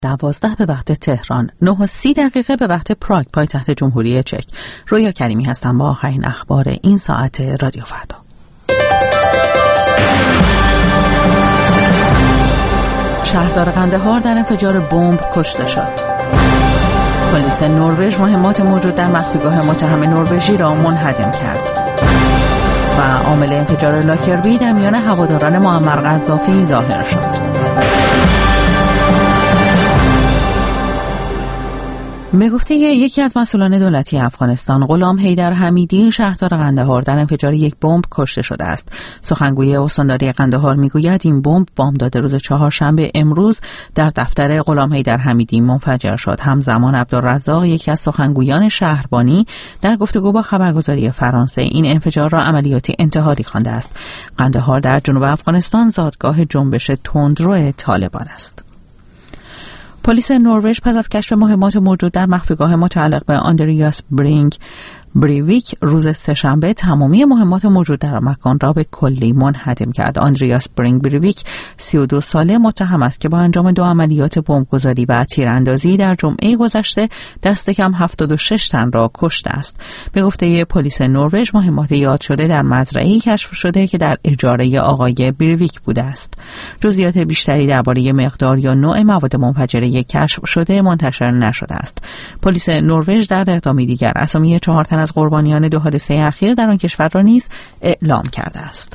12 به وقت تهران، 9:30 به وقت پراگ پایتخت جمهوری چک. رویا کریمی هستم با آخرین اخبار این ساعت رادیو فردا. شهردار قندهار در انفجار بمب کشته شد. پلیس نروژ مهمات موجود در مخفیگاه متهم نروژی را منهدم کرد. و عامل انفجار لاکربی در میان هواداران معمر قذافی ظاهر شد. به گفته یکی از مسئولان دولتی افغانستان، غلام حیدر حمیدی، شهردار قندهار در انفجار یک بمب کشته شده است. سخنگوی استانداری قندهار میگوید این بمب بامداد روز چهارشنبه امروز در دفتر غلام حیدر حمیدی منفجر شد. همزمان عبدالرزاق، یکی از سخنگویان شهربانی، در گفتگو با خبرگزاری فرانسه این انفجار را عملیاتی انتحاری خوانده است. قندهار در جنوب افغانستان زادگاه جنبش تندرو طالبان است. پلیس نروژ پس از کشف مهمات موجود در مخفیگاه متعلق به آندریاس بریویک روز سه‌شنبه تمامی مهمات موجود در مکان را به کلی منهدم کرد. آندریاس بریویک 32 ساله متهم است که با انجام 2 عملیات بمبگذاری و تیراندازی در جمعه گذشته دست کم 76 تن را کشته است. به گفته پلیس نروژ مهمات یاد شده در مزرعه‌ای کشف شده که در اجاره آقای بریویک بوده است. جزئیات بیشتری درباره مقدار یا نوع مواد منفجره کشف شده منتشر نشده است. پلیس نروژ در اقدامی دیگر اسامی 4 تن از قربانیان 2 حادثه اخیر در آن کشور را نیز اعلام کرده است.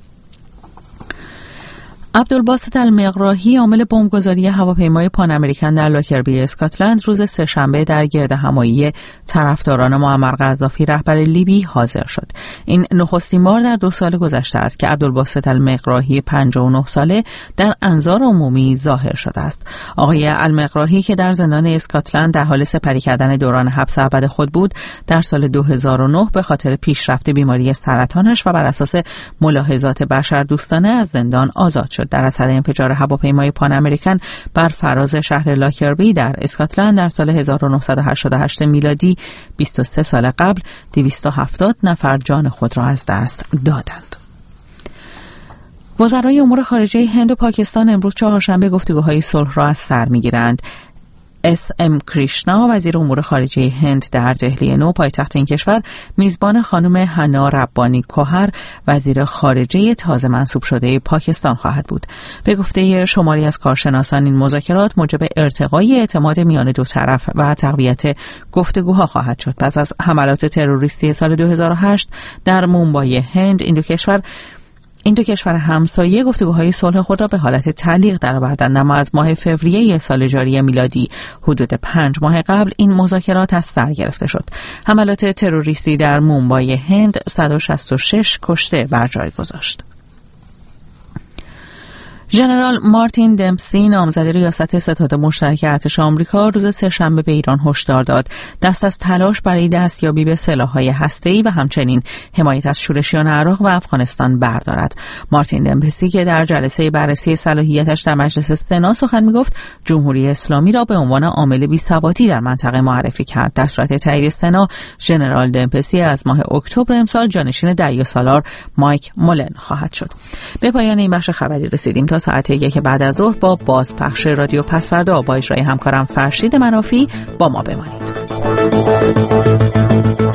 عبدالباسط المقراهی، عامل بمبگذاری هواپیمای پان امریکن در لاکربی اسکاتلند، روز سه‌شنبه در گردهمایی طرفداران معمر قذافی رهبر لیبی حاضر شد. این نخستین بار در 2 سال گذشته است که عبدالباسط المقراهی 59 ساله در انظار عمومی ظاهر شده است. آقای المقراهی که در زندان اسکاتلند در حال سپری کردن دوران حبس ابد خود بود، در سال 2009 به خاطر پیشرفت بیماری سرطانش و بر اساس ملاحظات بشردوستانه از زندان آزاد شد. در اثر انفجار هواپیمای پان امریکن بر فراز شهر لاکربی در اسکاتلند در سال 1988 میلادی 23 سال قبل 270 نفر جان خود را از دست دادند. وزرای امور خارجه هند و پاکستان امروز چهارشنبه گفتگوهای صلح را از سر می‌گیرند. ام کریشنا، وزیر امور خارجه هند، در دهلی نو پایتخت این کشور میزبان خانم حنا ربانی کوهر، وزیر خارجه تازه منصوب شده پاکستان خواهد بود. به گفته شماری از کارشناسان این مذاکرات موجب ارتقای اعتماد میان 2 طرف و تقویت گفتگوها خواهد شد. پس از حملات تروریستی سال 2008 در مومبای هند، این دو کشور همسایه گفتگوهای صلح خود را به حالت تعلیق درآوردند، اما از ماه فوریه سال جاری میلادی حدود 5 ماه قبل این مذاکرات از سر گرفته شد. حملات تروریستی در مومبای هند 166 کشته بر جای گذاشت. ژنرال مارتین دمپسی، نامزد ریاست ستاد مشترک ارتش آمریکا، روز سه‌شنبه به ایران هشدار داد دست از تلاش برای دستیابی به سلاح‌های هسته‌ای و همچنین حمایت از شورشیان عراق و افغانستان بردارد. مارتین دمپسی که در جلسه بررسی صلاحیتش در مجلس سنا سخن می‌گفت، جمهوری اسلامی را به عنوان عامل بی‌ثباتی در منطقه معرفی کرد. در صورت تایید سنا، ژنرال دمپسی از ماه اکتبر امسال جانشین دریاسالار مایک مولن خواهد شد. به پایان این بخش خبری رسیدیم. تا ساعت 1 بعد از ظهر با بازپخش رادیو پسفردا با اجرای همکارم فرشید منافی با ما بمانید.